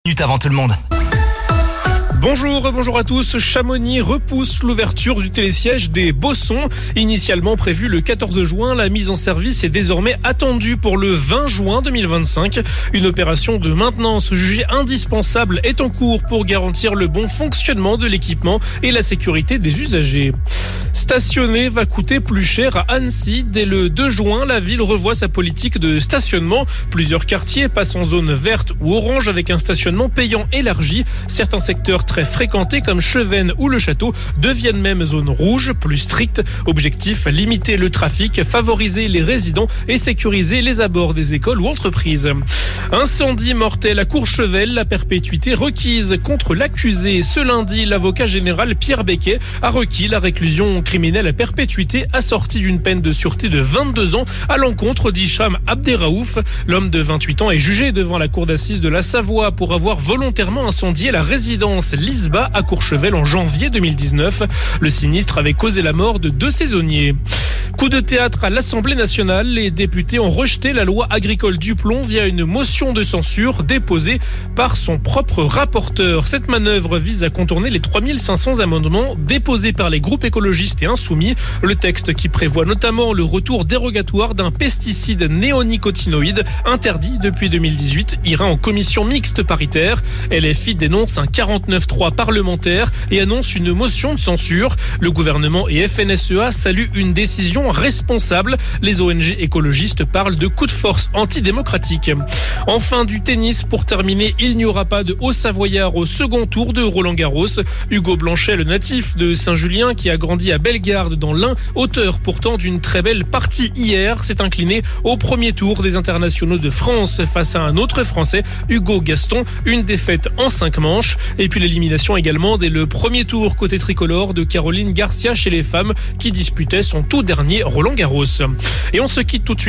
minutes avant tout le monde. Bonjour à tous. Chamonix repousse l'ouverture du télésiège des Bossons. Initialement prévu le 14 juin, la mise en service est désormais attendue pour le 20 juin 2025. Une opération de maintenance jugée indispensable est en cours pour garantir le bon fonctionnement de l'équipement et la sécurité des usagers. Stationner va coûter plus cher à Annecy. Dès le 2 juin, la ville revoit sa politique de stationnement. Plusieurs quartiers passent en zone verte ou orange avec un stationnement payant élargi. Certains secteurs très fréquentés comme Chevennes ou le Château deviennent même zone rouge, plus stricte. Objectif, limiter le trafic, favoriser les résidents et sécuriser les abords des écoles ou entreprises. Incendie mortel à Courchevel, la perpétuité requise contre l'accusé. Ce lundi, l'avocat général Pierre Becquet a requis la réclusion criminelle à perpétuité assortie d'une peine de sûreté de 22 ans à l'encontre d'Hicham Abderraouf. L'homme de 28 ans est jugé devant la cour d'assises de la Savoie pour avoir volontairement incendié la résidence Lisba à Courchevel en janvier 2019. Le sinistre avait causé la mort de 2 saisonniers. Coup de théâtre à l'Assemblée nationale, les députés ont rejeté la loi agricole du plomb via une motion de censure déposée par son propre rapporteur. Cette manœuvre vise à contourner les 3500 amendements déposés par les groupes écologistes et insoumis. Le texte qui prévoit notamment le retour dérogatoire d'un pesticide néonicotinoïde interdit depuis 2018 ira en commission mixte paritaire. LFI dénonce un 49.3 parlementaire et annonce une motion de censure. Le gouvernement et FNSEA saluent une décision responsable. Les ONG écologistes parlent de coup de force antidémocratique. Enfin, du tennis pour terminer, il n'y aura pas de Haut-Savoyard au second tour de Roland-Garros. Hugo Blanchet, le natif de Saint-Julien qui a grandi à Bellegarde dans l'Ain, auteur pourtant d'une très belle partie hier, s'est incliné au premier tour des internationaux de France face à un autre Français, Hugo Gaston, une défaite en 5 manches. Et puis l'élimination également dès le premier tour côté tricolore de Caroline Garcia chez les femmes qui disputait son tout dernier Roland-Garros. Et on se quitte tout de suite.